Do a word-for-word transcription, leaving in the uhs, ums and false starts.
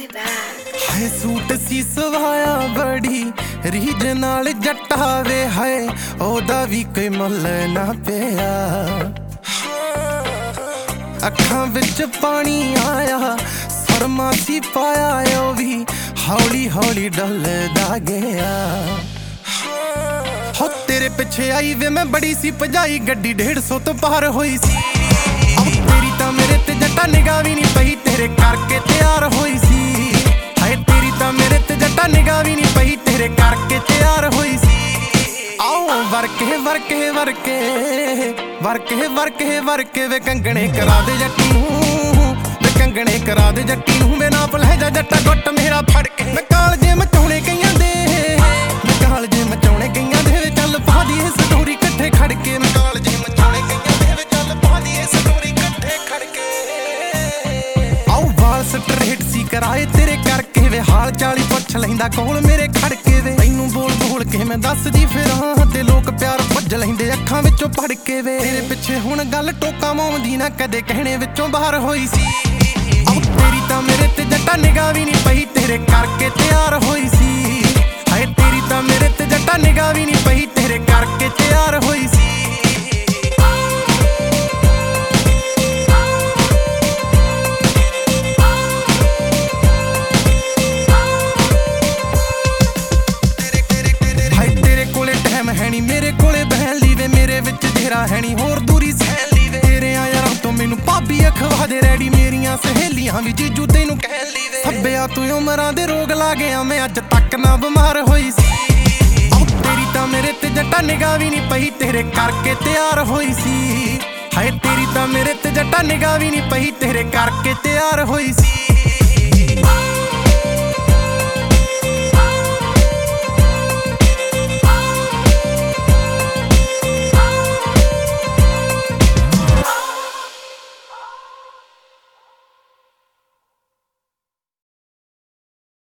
हाय suit सी सवाया बड़ी रीझ नाल जट्टा वे हाय ओदा भी कोई मुल ना पिया अखां विच पानी आया सुरमा सी पाया ओ भी हौली हौली डलदा गया हो तेरे पिछे आई वे मैं बड़ी सी भजाई गड्डी डेढ़ सौ तो पार होई सी तेरी तां मेरे ते जट्टा निगाह भी नहीं पई तेरे करके तैयार होई सी हाय तेरी तां मेरे ते जट्टा निगाह भी नहीं पई तेरे करके तैयार होई सी आओ वरके वरके वरके वरके वरके वरके वे कंगने करा दे जट्टी नूं वे कंगने करा दे जट्टी नूं वे नाप ले जा जट्टा गुੱਟ मेरा फड़ के मैं कालजे मचाउणे कईयां दे मैं कालजे मचाउणे कईयां दे चल पा दीए स्टोरी इकट्ठे खड़ के मैं कालजे मचाउणे कईयां दे चल पा दीए स्टोरी इकट्ठे खड़ के आओ वाल स्ट्रेट सी कराए तेरे करके वे हाल चाली पुछ लैंदा कोल मेरे खड़ के वे तैनूं बोल बोल के मैं दसदी फिरां ते लोक प्यार भुੱਜ लैंदे अखां विचों पड़ के वे तेरे पिछे हुण गल टोका माउंदी ना कदे कहणे विचों बाहर होई सी आओ तेरी तां मेरे ते जट्टा निगाह भी नहीं पई तेरे करके तैयार होई सी हाय तेरी तां मेरे ते जट्टा निगाह भी नहीं पई तेरे करके तैयार होई सी मेरे कोले बहन ली वे मेरे विच तेरा है नी होर दूरी सहन ली वे तेरे यारां तो मैनू भाभी अखवा दे रैडी मेरियां सहेलियां भी जीजू तैनू कहन ली वे सब्बिया तू उमरां दे रोग ला गया मैं अज तक ना बीमार होई सी आओ तेरी तां मेरे ते जट्टा निगाह भी नहीं पई तेरे करके तैयार होई सी हाय तेरी तां मेरे ते जट्टा निगाह भी नहीं पई तेरे करके तैयार होई सी।